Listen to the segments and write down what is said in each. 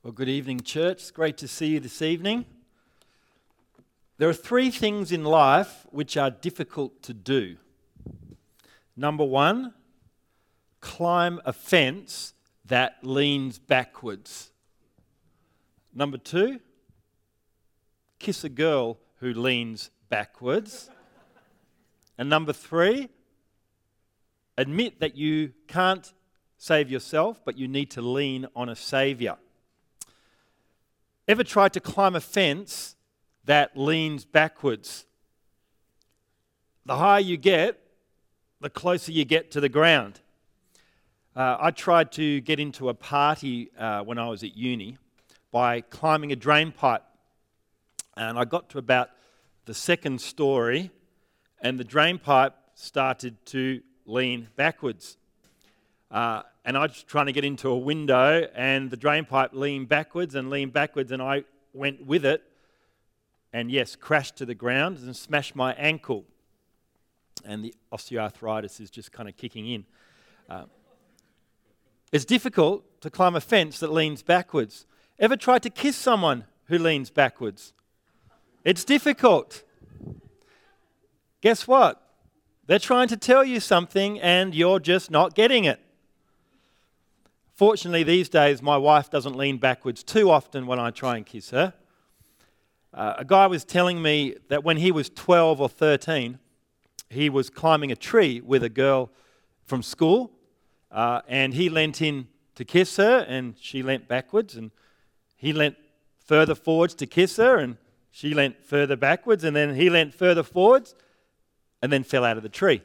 Well, good evening, church. It's great to see you this evening. There are three things in life which are difficult to do. Number one, climb a fence that leans backwards. Number two, kiss a girl who leans backwards. And number three, admit that you can't save yourself, but you need to lean on a saviour. Ever tried to climb a fence that leans backwards? The higher you get, the closer you get to the ground. I tried to get into a party when I was at uni by climbing a drain pipe. And I got to about the second story, and the drain pipe started to lean backwards. And I was trying to get into a window, and the drain pipe leaned backwards, and I went with it, and yes, crashed to the ground and smashed my ankle. And the osteoarthritis is just kind of kicking in. It's difficult to climb a fence that leans backwards. Ever tried to kiss someone who leans backwards? It's difficult. Guess what? They're trying to tell you something, and you're just not getting it. Fortunately, these days, my wife doesn't lean backwards too often when I try and kiss her. A guy was telling me that when he was 12 or 13, he was climbing a tree with a girl from school, and he leant in to kiss her, and she leant backwards, and he leant further forwards to kiss her, and she leant further backwards, and then he leant further forwards, and then fell out of the tree.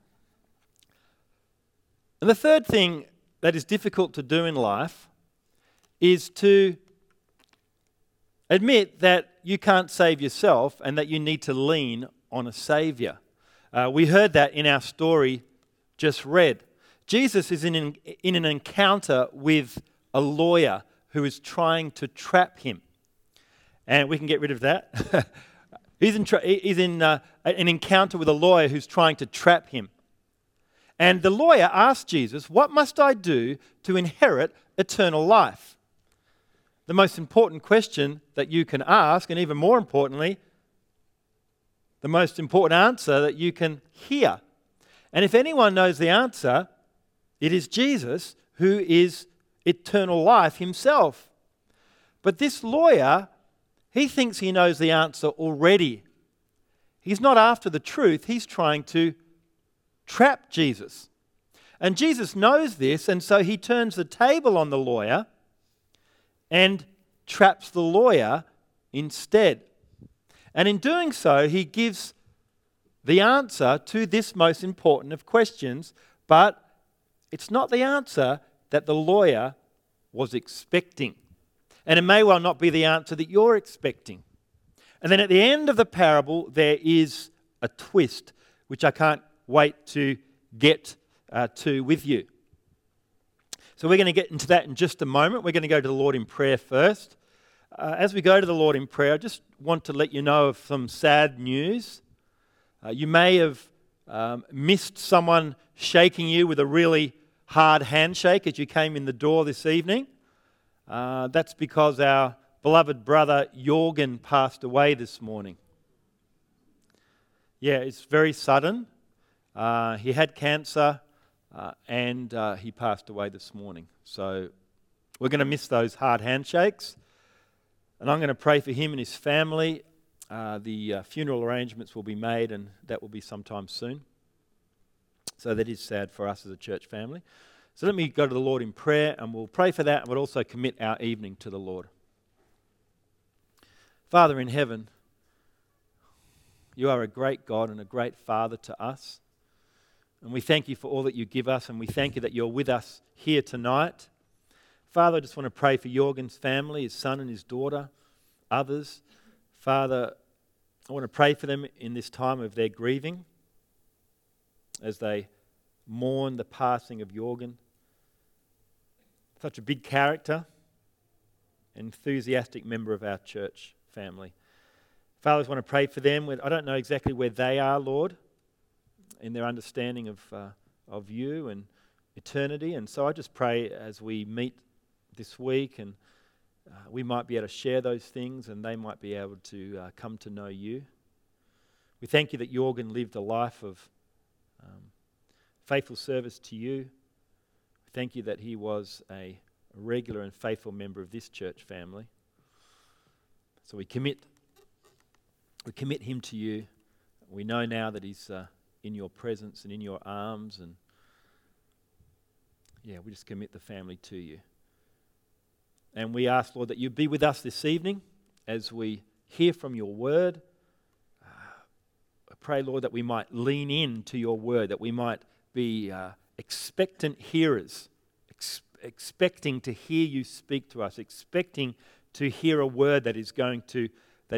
And the third thing that is difficult to do in life is to admit that you can't save yourself and that you need to lean on a saviour. We heard that in our story just read. Jesus is in an encounter with a lawyer who is trying to trap him. And we can get rid of that. He's in an encounter with a lawyer who's trying to trap him. And the lawyer asked Jesus, "What must I do to inherit eternal life?" The most important question that you can ask, and even more importantly, the most important answer that you can hear. And if anyone knows the answer, it is Jesus, who is eternal life himself. But this lawyer, he thinks he knows the answer already. He's not after the truth, he's trying to trap Jesus. And Jesus knows this, and so he turns the table on the lawyer and traps the lawyer instead. And in doing so, he gives the answer to this most important of questions, but it's not the answer that the lawyer was expecting. And it may well not be the answer that you're expecting. And then at the end of the parable, there is a twist, which I can't wait to get to with you. So we're going to get into that in just a moment. We're going to go to the Lord in prayer first. As we go to the Lord in prayer, I just want to let you know of some sad news. You may have missed someone shaking you with a really hard handshake as you came in the door this evening. That's because our beloved brother Jorgen passed away this morning. Yeah, it's very sudden. He had cancer and he passed away this morning. So we're going to miss those hard handshakes. And I'm going to pray for him and his family. The funeral arrangements will be made, and that will be sometime soon. So that is sad for us as a church family. So let me go to the Lord in prayer, and we'll pray for that, and we'll also commit our evening to the Lord. Father in heaven, you are a great God and a great Father to us. And we thank you for all that you give us, and we thank you that you're with us here tonight. Father, I just want to pray for Jorgen's family, his son and his daughter, others. Father, I want to pray for them in this time of their grieving as they mourn the passing of Jorgen. Such a big character, enthusiastic member of our church family. Father, I just want to pray for them. I don't know exactly where they are, Lord, in their understanding of you and eternity. And so I just pray as we meet this week and we might be able to share those things and they might be able to come to know you. We thank you that Jorgen lived a life of faithful service to you. We thank you that he was a regular and faithful member of this church family. So we commit him to you. We know now that he's in your presence and in your arms, and we just commit the family to you. And we ask, Lord, that you be with us this evening as we hear from your word. I pray, Lord, that we might lean in to your word, that we might be expectant hearers, expecting to hear you speak to us, expecting to hear a word that is going to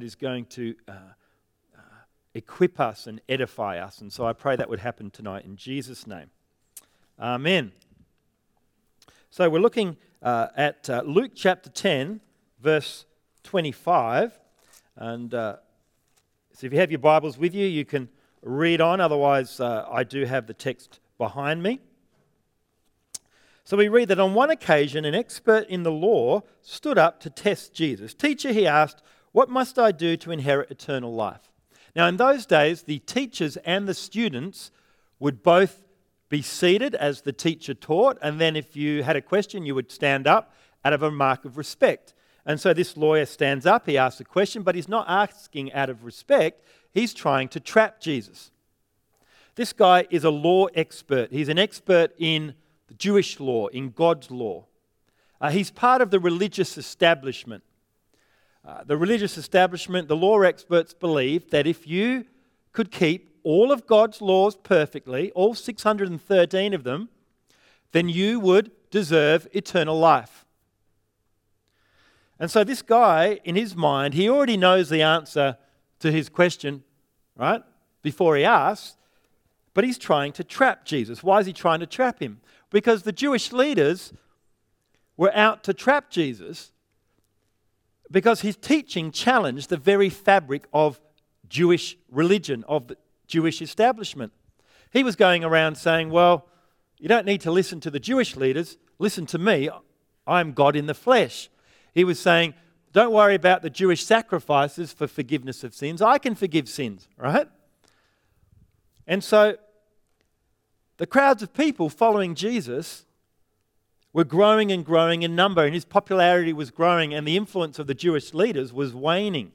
equip us and edify us. And so I pray that would happen tonight in Jesus' name. Amen. So we're looking at Luke chapter 10, verse 25. And so if you have your Bibles with you, you can read on. Otherwise, I do have the text behind me. So we read that on one occasion, an expert in the law stood up to test Jesus. "Teacher," he asked, "what must I do to inherit eternal life?" Now, in those days, the teachers and the students would both be seated as the teacher taught, and then if you had a question, you would stand up out of a mark of respect. And so this lawyer stands up, he asks a question, but he's not asking out of respect, he's trying to trap Jesus. This guy is a law expert. He's an expert in the Jewish law, in God's law. He's part of the religious establishment. The religious establishment, the law experts believe that if you could keep all of God's laws perfectly, all 613 of them, then you would deserve eternal life. And so this guy, in his mind, he already knows the answer to his question, right, before he asks, but he's trying to trap Jesus. Why is he trying to trap him? Because the Jewish leaders were out to trap Jesus because his teaching challenged the very fabric of Jewish religion, of the Jewish establishment. He was going around saying, well, you don't need to listen to the Jewish leaders, listen to me, I'm God in the flesh. He was saying, don't worry about the Jewish sacrifices for forgiveness of sins, I can forgive sins, right? And so the crowds of people following Jesus were growing and growing in number, and his popularity was growing, and the influence of the Jewish leaders was waning.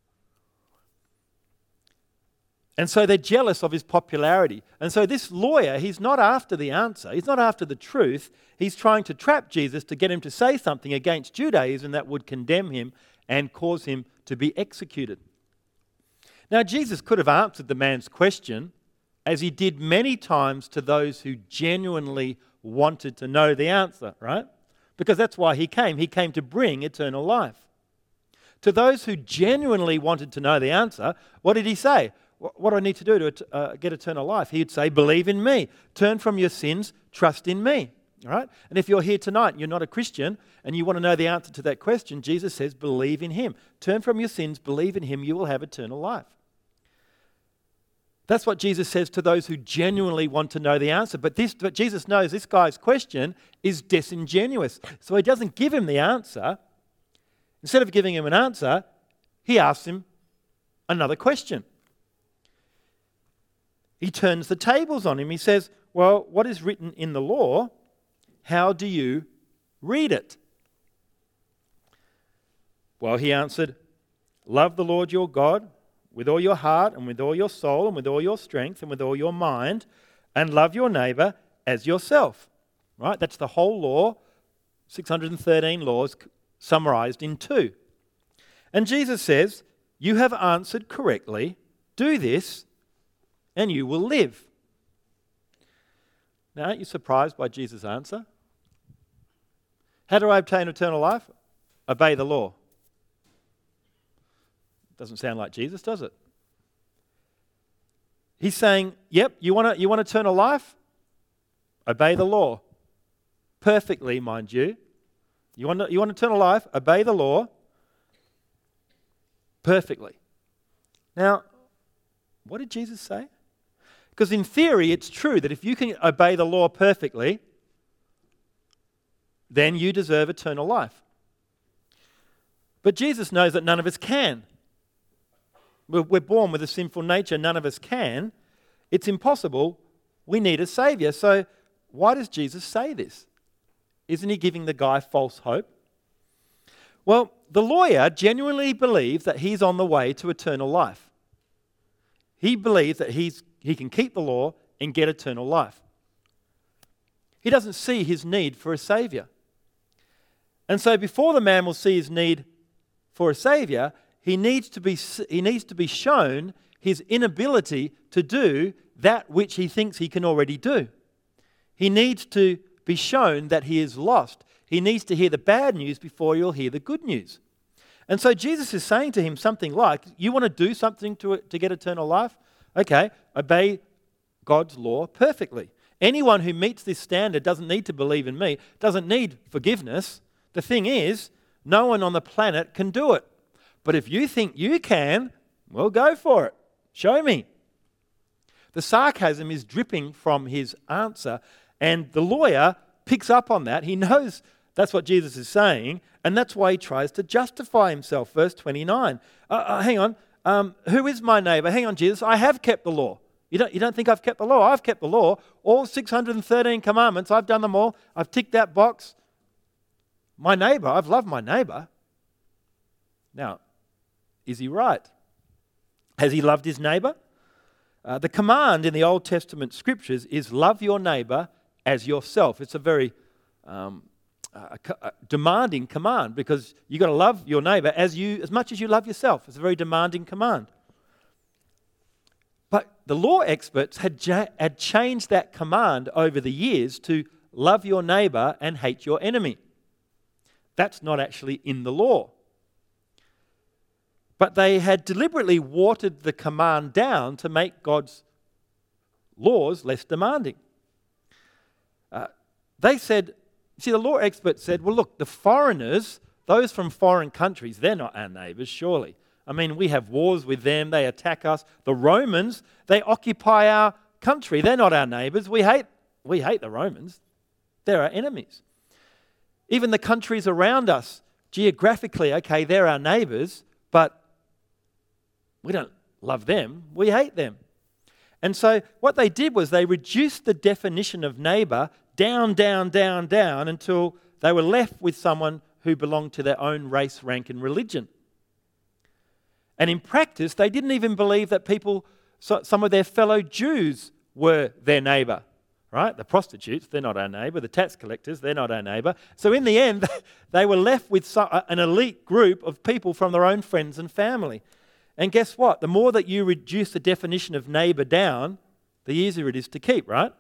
And so they're jealous of his popularity. And so this lawyer, he's not after the answer, he's not after the truth, he's trying to trap Jesus to get him to say something against Judaism that would condemn him and cause him to be executed. Now, Jesus could have answered the man's question, as he did many times to those who genuinely wanted to know the answer, right? Because that's why he came. He came to bring eternal life. To those who genuinely wanted to know the answer, what did he say? What do I need to do to get eternal life? He'd say, believe in me. Turn from your sins, trust in me. All right? And if you're here tonight and you're not a Christian and you want to know the answer to that question, Jesus says, believe in him. Turn from your sins, believe in him, you will have eternal life. That's what Jesus says to those who genuinely want to know the answer. But Jesus knows this guy's question is disingenuous. So he doesn't give him the answer. Instead of giving him an answer, he asks him another question. He turns the tables on him. He says, well, what is written in the law? How do you read it? Well, he answered, love the Lord your God with all your heart and with all your soul and with all your strength and with all your mind, and love your neighbor as yourself. Right? That's the whole law, 613 laws summarized in 2. And Jesus says, you have answered correctly. Do this and you will live. Now, aren't you surprised by Jesus' answer? How do I obtain eternal life? Obey the law. Doesn't sound like Jesus, does it? He's saying, yep, you want eternal life? Obey the law. Perfectly, mind you. You want eternal life? Obey the law. Perfectly. Now, what did Jesus say? Because in theory, it's true that if you can obey the law perfectly, then you deserve eternal life. But Jesus knows that none of us can. We're born with a sinful nature. None of us can. It's impossible. We need a Saviour. So why does Jesus say this? Isn't he giving the guy false hope? Well, the lawyer genuinely believes that he's on the way to eternal life. He believes that he can keep the law and get eternal life. He doesn't see his need for a Saviour. And so before the man will see his need for a Saviour, he needs to be shown his inability to do that which he thinks he can already do. He needs to be shown that he is lost. He needs to hear the bad news before he'll hear the good news. And so Jesus is saying to him something like, you want to do something to get eternal life? Okay, obey God's law perfectly. Anyone who meets this standard doesn't need to believe in me, doesn't need forgiveness. The thing is, no one on the planet can do it. But if you think you can, well, go for it. Show me. The sarcasm is dripping from his answer, and the lawyer picks up on that. He knows that's what Jesus is saying, and that's why he tries to justify himself. Verse 29. Hang on. Who is my neighbor? Hang on, Jesus. I have kept the law. You don't think I've kept the law? I've kept the law. All 613 commandments, I've done them all. I've ticked that box. My neighbor, I've loved my neighbor. Now, is he right? Has he loved his neighbor? The command in the Old Testament scriptures is love your neighbor as yourself. It's a very demanding command because you've got to love your neighbor as much as you love yourself. It's a very demanding command. But the law experts had changed that command over the years to love your neighbor and hate your enemy. That's not actually in the law. But they had deliberately watered the command down to make God's laws less demanding. They said, the law experts said, well, look, the foreigners, those from foreign countries, they're not our neighbours, surely. I mean, we have wars with them, they attack us. The Romans, they occupy our country, they're not our neighbours. We hate the Romans. They're our enemies. Even the countries around us, geographically, okay, they're our neighbours, but we don't love them, we hate them. And so what they did was they reduced the definition of neighbour down until they were left with someone who belonged to their own race, rank and religion. And in practice, they didn't even believe that some of their fellow Jews were their neighbour. Right? The prostitutes, they're not our neighbour. The tax collectors, they're not our neighbour. So in the end, they were left with an elite group of people from their own friends and family. And guess what? The more that you reduce the definition of neighbour down, the easier it is to keep, right?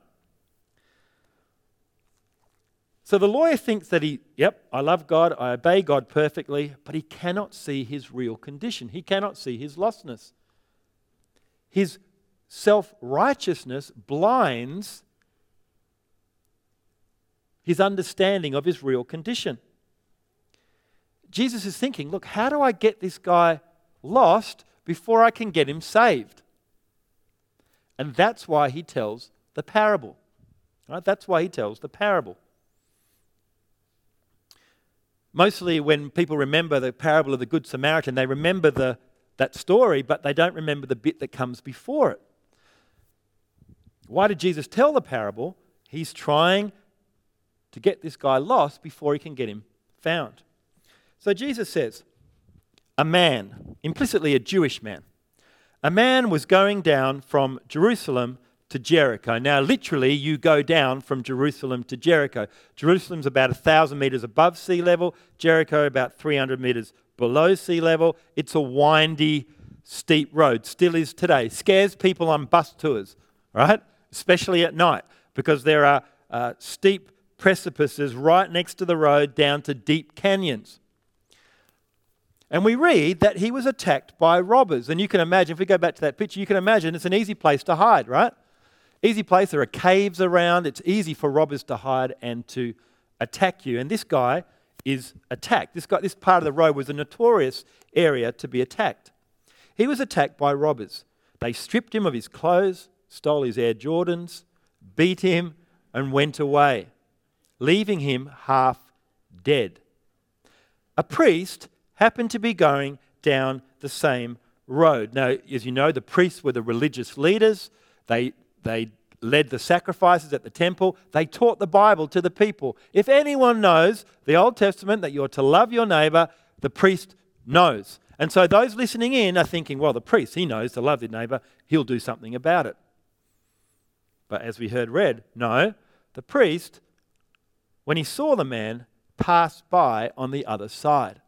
So the lawyer thinks that I love God, I obey God perfectly, but he cannot see his real condition. He cannot see his lostness. His self-righteousness blinds his understanding of his real condition. Jesus is thinking, look, how do I get this guy lost before I can get him saved? And that's why he tells the parable. Right? That's why he tells the parable. Mostly when people remember the parable of the Good Samaritan, they remember that story, but they don't remember the bit that comes before it. Why did Jesus tell the parable? He's trying to get this guy lost before he can get him found. So Jesus says, a man, implicitly a Jewish man, a man was going down from Jerusalem to Jericho. Now, literally, you go down from Jerusalem to Jericho. Jerusalem's about 1,000 meters above sea level. Jericho about 300 meters below sea level. It's a windy, steep road. Still is today. Scares people on bus tours, right? Especially at night, because there are steep precipices right next to the road down to deep canyons. And we read that he was attacked by robbers. And you can imagine, if we go back to that picture, you can imagine it's an easy place to hide, right? Easy place, there are caves around. It's easy for robbers to hide and to attack you. And this guy is attacked. This part of the road was a notorious area to be attacked. He was attacked by robbers. They stripped him of his clothes, stole his Air Jordans, beat him, and went away, leaving him half dead. A priest happened to be going down the same road. Now, as you know, the priests were the religious leaders. They led the sacrifices at the temple. They taught the Bible to the people. If anyone knows the Old Testament that you're to love your neighbor, the priest knows. And so those listening in are thinking, well, the priest, he knows to love his neighbor. He'll do something about it. But as we heard read, no, the priest, when he saw the man, passed by on the other side.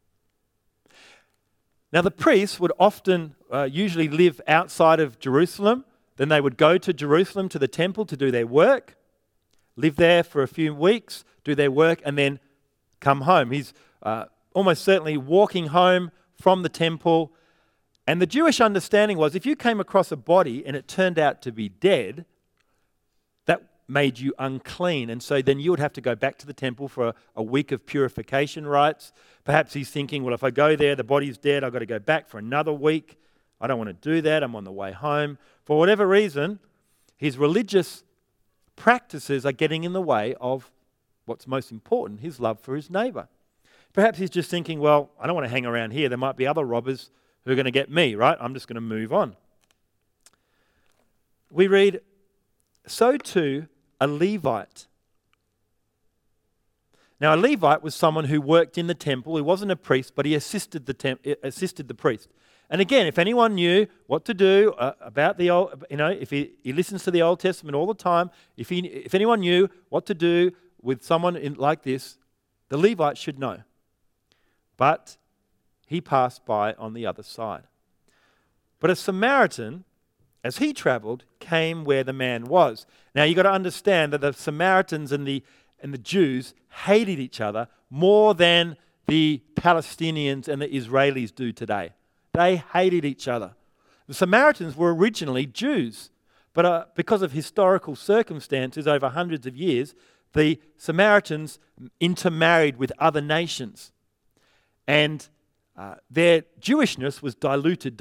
Now, the priests would often usually live outside of Jerusalem. Then they would go to Jerusalem, to the temple, to do their work, live there for a few weeks, do their work, and then come home. He's almost certainly walking home from the temple. And the Jewish understanding was if you came across a body and it turned out to be dead, that made you unclean. And so then you would have to go back to the temple for a week of purification rites. Perhaps he's thinking, well, if I go there, the body's dead, I've got to go back for another week. I don't want to do that. I'm on the way home. For whatever reason, his religious practices are getting in the way of what's most important, his love for his neighbor. Perhaps he's just thinking, well, I don't want to hang around here. There might be other robbers who are going to get me, right? I'm just going to move on. We read, so too a Levite. Now, a Levite was someone who worked in the temple. He wasn't a priest, but he assisted the priest. And again, if anyone knew what to do about the old, if he listens to the Old Testament all the time, if anyone knew what to do with someone like this, the Levite should know. But he passed by on the other side. But a Samaritan, as he traveled, came where the man was. Now you've got to understand that the Samaritans and the Jews hated each other more than the Palestinians and the Israelis do today. They hated each other. The Samaritans were originally Jews, but because of historical circumstances over hundreds of years, the Samaritans intermarried with other nations. And their Jewishness was diluted.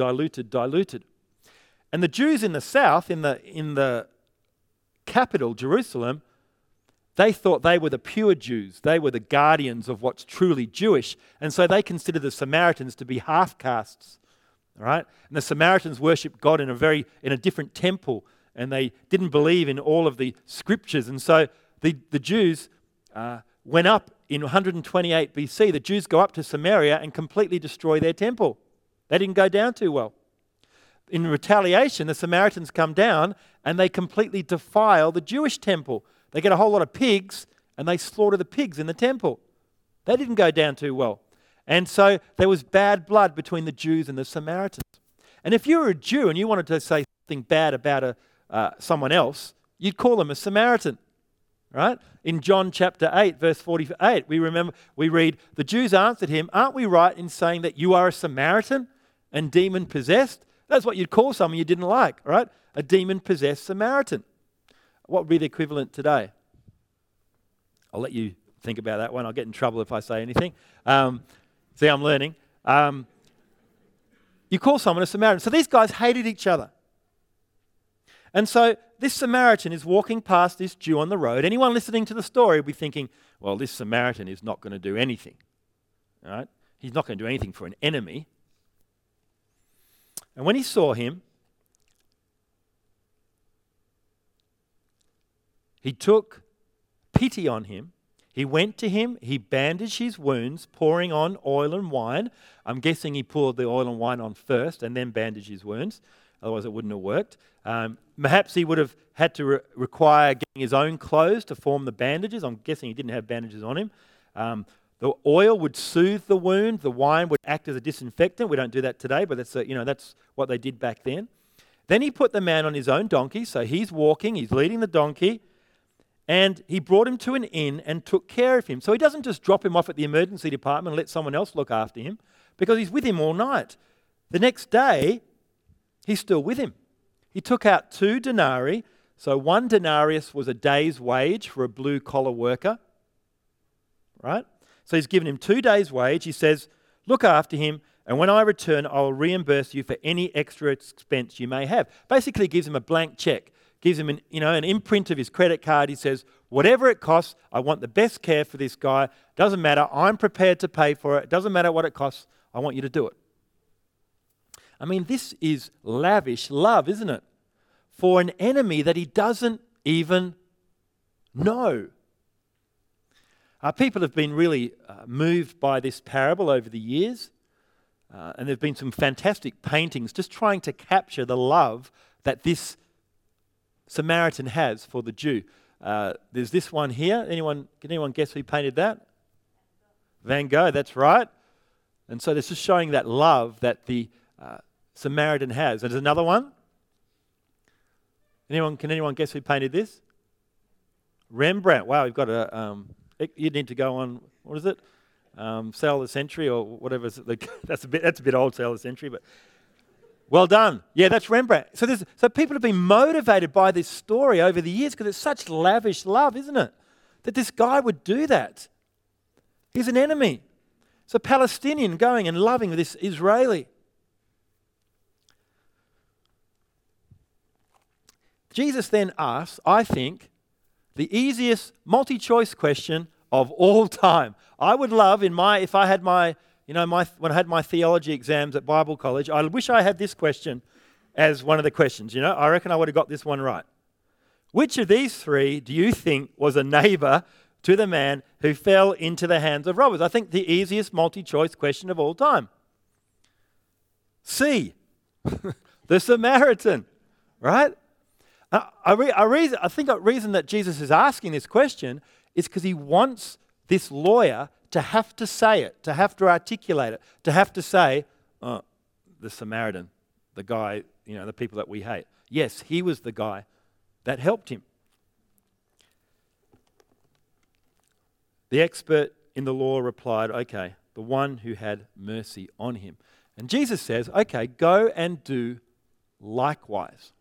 And the Jews in the south, in the capital, Jerusalem, they thought they were the pure Jews. They were the guardians of what's truly Jewish. And so they considered the Samaritans to be half-castes. All right? And the Samaritans worshipped God in a different temple, and they didn't believe in all of the scriptures. And so the Jews went up in 128 BC. The Jews go up to Samaria and completely destroy their temple. They didn't go down too well. In retaliation, the Samaritans come down and they completely defile the Jewish temple. They get a whole lot of pigs and they slaughter the pigs in the temple. They didn't go down too well. And so there was bad blood between the Jews and the Samaritans. And if you were a Jew and you wanted to say something bad about someone else, you'd call them a Samaritan. Right? In John chapter 8, verse 48, we read, the Jews answered him, aren't we right in saying that you are a Samaritan and demon-possessed? That's what you'd call someone you didn't like, right? A demon-possessed Samaritan. What would be the equivalent today? I'll let you think about that one. I'll get in trouble if I say anything. See, I'm learning. You call someone a Samaritan. So these guys hated each other. And so this Samaritan is walking past this Jew on the road. Anyone listening to the story will be thinking, well, this Samaritan is not going to do anything. All right? He's not going to do anything for an enemy. And when he saw him, he took pity on him. He went to him, he bandaged his wounds, pouring on oil and wine. I'm guessing he poured the oil and wine on first and then bandaged his wounds. Otherwise it wouldn't have worked. Perhaps he would have had to require getting his own clothes to form the bandages. I'm guessing he didn't have bandages on him. The oil would soothe the wound. The wine would act as a disinfectant. We don't do that today, but that's what they did back then. Then he put the man on his own donkey. So he's walking, he's leading the donkey, and he brought him to an inn and took care of him. So he doesn't just drop him off at the emergency department and let someone else look after him, because he's with him all night. The next day, he's still with him. He took out 2 denarii. So 1 denarius was a day's wage for a blue-collar worker. Right? So he's given him 2 days' wage. He says, look after him, and when I return, I will reimburse you for any extra expense you may have. Basically gives him a blank check. Gives him an imprint of his credit card. He says, Whatever it costs, I want the best care for this guy. Doesn't matter. I'm prepared to pay for it. Doesn't matter what it costs. I want you to do it. I mean, this is lavish love, isn't it? For an enemy that he doesn't even know. People have been really moved by this parable over the years. And there have been some fantastic paintings just trying to capture the love that this Samaritan has for the Jew. There's this one here. Can anyone guess who painted that? Van Gogh, that's right. And so this is showing that love that the Samaritan has. There's another one. Can anyone guess who painted this? Rembrandt. Wow, you've got a... you need to go on, what is it? Sale of the Century or whatever. That's a bit old, Sale of the Century, but well done. Yeah, that's Rembrandt. So people have been motivated by this story over the years because it's such lavish love, isn't it? That this guy would do that. He's an enemy. It's a Palestinian going and loving this Israeli. Jesus then asks, I think, the easiest multi-choice question of all time. I would love when I had my theology exams at Bible college, I wish I had this question as one of the questions. I reckon I would have got this one right. Which of these three do you think was a neighbor to the man who fell into the hands of robbers? I think the easiest multi-choice question of all time. C, the Samaritan, right? I think the reason that Jesus is asking this question is because he wants this lawyer to have to say it, to have to articulate it, to have to say, the Samaritan, the guy, the people that we hate. Yes, he was the guy that helped him. The expert in the law replied, okay, the one who had mercy on him. And Jesus says, okay, go and do likewise.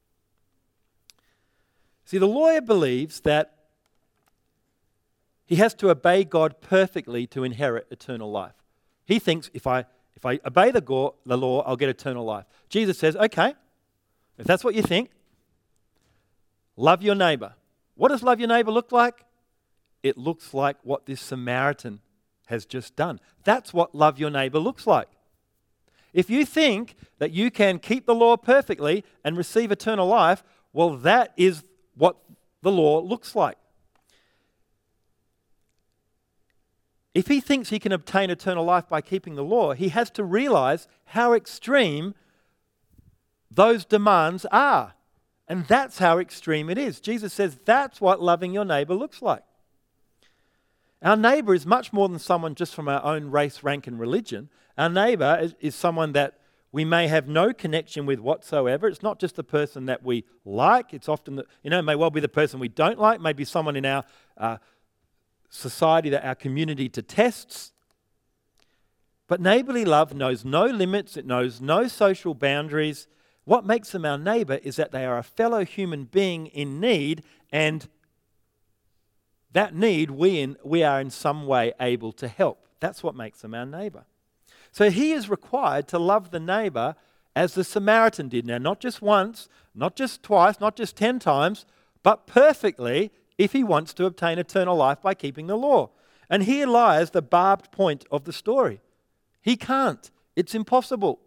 See, the lawyer believes that he has to obey God perfectly to inherit eternal life. He thinks if I obey the law, I'll get eternal life. Jesus says, okay, if that's what you think, love your neighbor. What does love your neighbor look like? It looks like what this Samaritan has just done. That's what love your neighbor looks like. If you think that you can keep the law perfectly and receive eternal life, well, that is what the law looks like. If he thinks he can obtain eternal life by keeping the law, he has to realize how extreme those demands are. And that's how extreme it is. Jesus says that's what loving your neighbor looks like. Our neighbor is much more than someone just from our own race, rank, and religion. Our neighbor is someone that we may have no connection with whatsoever. It's not just the person that we like. It's often, it may well be the person we don't like, maybe someone in our society, that our community detests. But neighborly love knows no limits. It knows no social boundaries. What makes them our neighbor is that they are a fellow human being in need, and that need we are in some way able to help. That's what makes them our neighbor. So he is required to love the neighbor as the Samaritan did. Now, not just once, not just twice, not just 10 times, but perfectly if he wants to obtain eternal life by keeping the law. And here lies the barbed point of the story. He can't. It's impossible.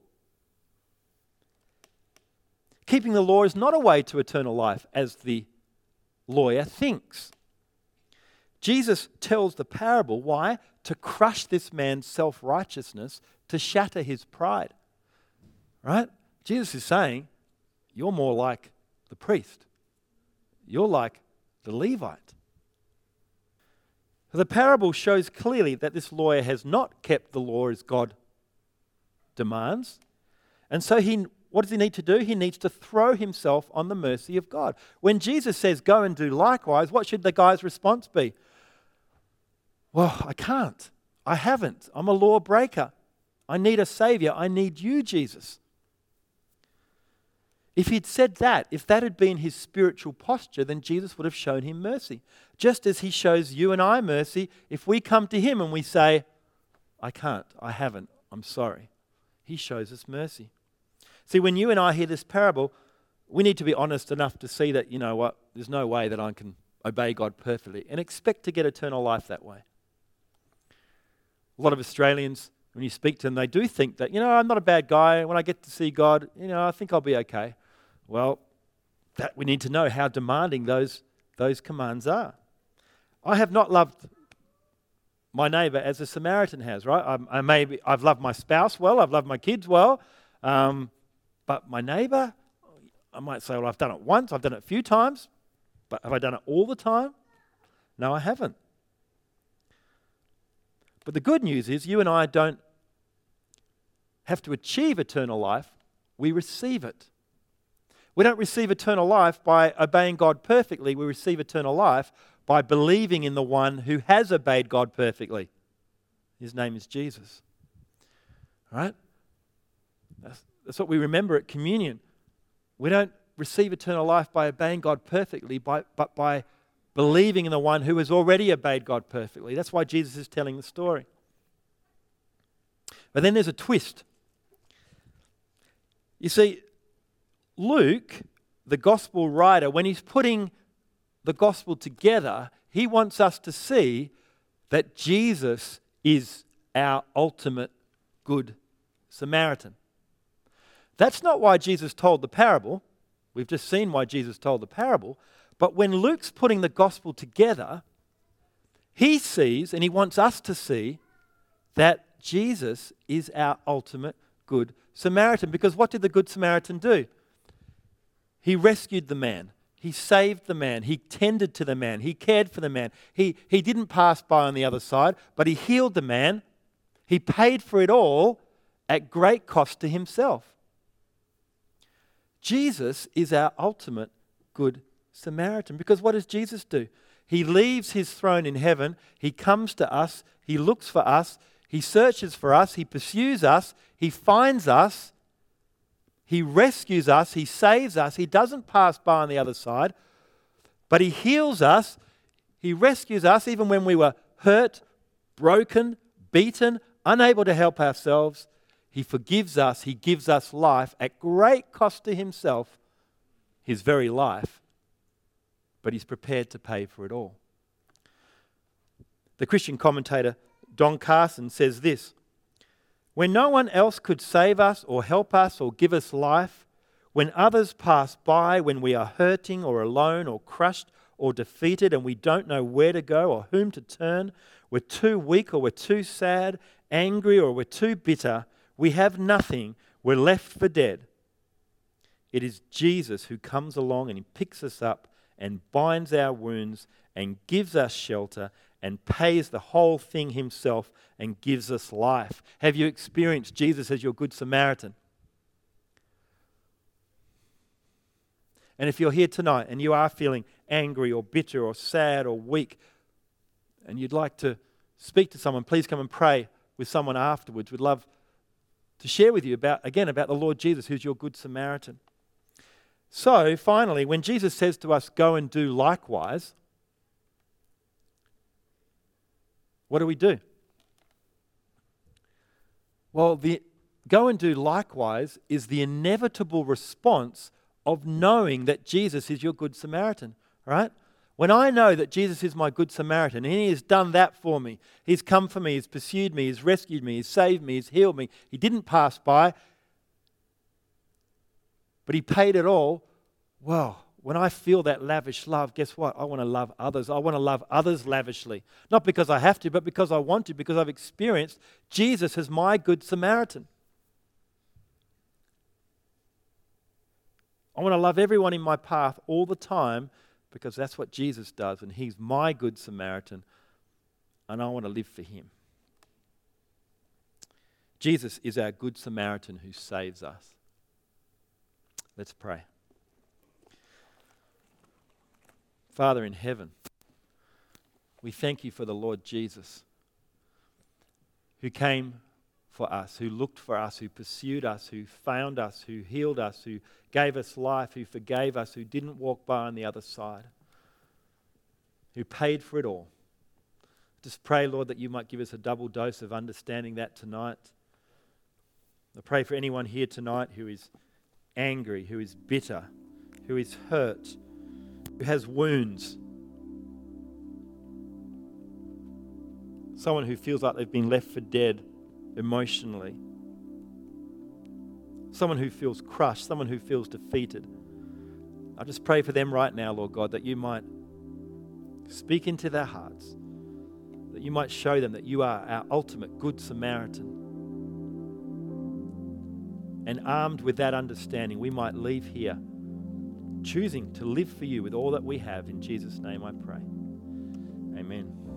Keeping the law is not a way to eternal life, as the lawyer thinks. Jesus tells the parable, why? To crush this man's self-righteousness, to shatter his pride. Right? Jesus is saying, you're more like the priest. You're like the Levite. The parable shows clearly that this lawyer has not kept the law as God demands. And so what does he need to do? He needs to throw himself on the mercy of God. When Jesus says, go and do likewise, what should the guy's response be? Well, I can't. I haven't. I'm a law breaker. I need a savior. I need you, Jesus. If he'd said that, if that had been his spiritual posture, then Jesus would have shown him mercy. Just as he shows you and I mercy, if we come to him and we say, I can't, I haven't, I'm sorry, he shows us mercy. See, when you and I hear this parable, we need to be honest enough to see that, you know what, there's no way that I can obey God perfectly and expect to get eternal life that way. A lot of Australians, when you speak to them, they do think that, I'm not a bad guy. When I get to see God, I think I'll be okay. Well, that we need to know how demanding those commands are. I have not loved my neighbour as a Samaritan has, right? I've loved my spouse well, I've loved my kids well, but my neighbour, I might say, well, I've done it once, I've done it a few times, but have I done it all the time? No, I haven't. But the good news is you and I don't have to achieve eternal life, we receive it. We don't receive eternal life by obeying God perfectly, we receive eternal life by believing in the one who has obeyed God perfectly. His name is Jesus. All right? That's what we remember at communion. We don't receive eternal life by obeying God perfectly, but by believing in the one who has already obeyed God perfectly. That's why Jesus is telling the story. But then there's a twist. You see, Luke, the gospel writer, when he's putting the gospel together, he wants us to see that Jesus is our ultimate good Samaritan. That's not why Jesus told the parable. We've just seen why Jesus told the parable. But when Luke's putting the gospel together, he sees, and he wants us to see, that Jesus is our ultimate good Samaritan. Because what did the good Samaritan do? He rescued the man. He saved the man. He tended to the man. He cared for the man. He didn't pass by on the other side, but he healed the man. He paid for it all at great cost to himself. Jesus is our ultimate good Samaritan. Because what does Jesus do? He leaves his throne in heaven. He comes to us. He looks for us. He searches for us. He pursues us. He finds us. He rescues us, he saves us, he doesn't pass by on the other side, but he heals us, he rescues us even when we were hurt, broken, beaten, unable to help ourselves. He forgives us, he gives us life at great cost to himself, his very life, but he's prepared to pay for it all. The Christian commentator Don Carson says this: when no one else could save us or help us or give us life, when others pass by, when we are hurting or alone or crushed or defeated and we don't know where to go or whom to turn, we're too weak or we're too sad, angry or we're too bitter, we have nothing, we're left for dead. It is Jesus who comes along and he picks us up and binds our wounds and gives us shelter and pays the whole thing himself and gives us life. Have you experienced Jesus as your good Samaritan? And if you're here tonight and you are feeling angry or bitter or sad or weak and you'd like to speak to someone, please come and pray with someone afterwards. We'd love to share with you about the Lord Jesus, who's your good Samaritan. So finally, when Jesus says to us, go and do likewise, what do? Well, the go and do likewise is the inevitable response of knowing that Jesus is your good Samaritan, right? When I know that Jesus is my good Samaritan and he has done that for me, he's come for me, he's pursued me, he's rescued me, he's saved me, he's healed me, he didn't pass by, but he paid it all. Well, when I feel that lavish love, guess what? I want to love others. I want to love others lavishly. Not because I have to, but because I want to, because I've experienced Jesus as my good Samaritan. I want to love everyone in my path all the time because that's what Jesus does, and he's my good Samaritan, and I want to live for him. Jesus is our good Samaritan who saves us. Let's pray. Father in heaven, we thank you for the Lord Jesus, who came for us, who looked for us, who pursued us, who found us, who healed us, who gave us life, who forgave us, who didn't walk by on the other side, who paid for it all. Just pray, Lord, that you might give us a double dose of understanding that tonight. I pray for anyone here tonight who is angry, who is bitter, who is hurt, who has wounds, someone who feels like they've been left for dead emotionally, someone who feels crushed, someone who feels defeated. I just pray for them right now, Lord God, that you might speak into their hearts, that you might show them that you are our ultimate good Samaritan. And armed with that understanding, we might leave here choosing to live for you with all that we have. In Jesus' name I pray. Amen.